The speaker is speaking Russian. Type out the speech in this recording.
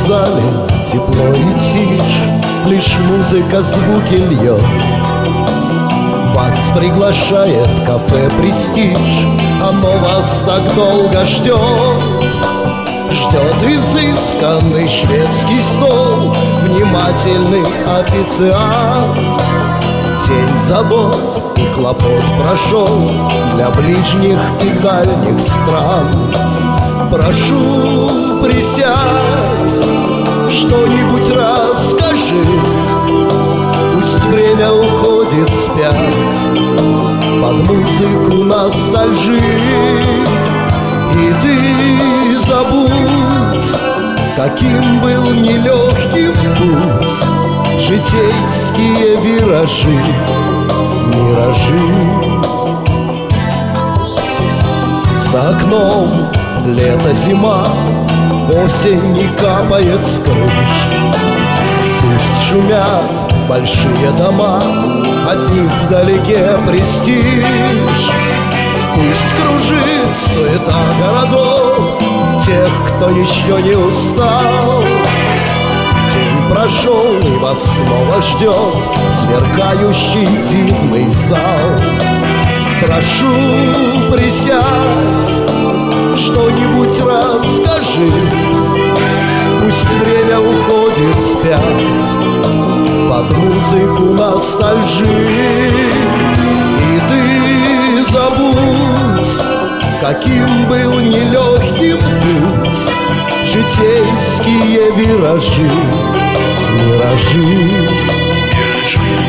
зале тепло и тишь, лишь музыка звуки льет. Вас приглашает кафе «Престиж», оно вас так долго ждет. Ждет изысканный шведский стол, внимательный официант. День забот и хлопот прошел для ближних и дальних стран. Прошу, присядь, что-нибудь расскажи. Пусть время уходит вспять под музыку ностальжи. И ты забудь, каким был нелегким путь, житейские виражи, миражи. За окном лето-зима, осень не капает с крыш. Пусть шумят большие дома, от них вдалеке престиж. Пусть кружит суета городов, тех, кто еще не устал. День прошел, и вас снова ждет сверкающий дивный зал. Прошу, присядь, что-нибудь расскажи. Пусть время уходит вспять под музыку ностальжи. И ты забудь, каким был нелегким путь, житейские виражи, миражи.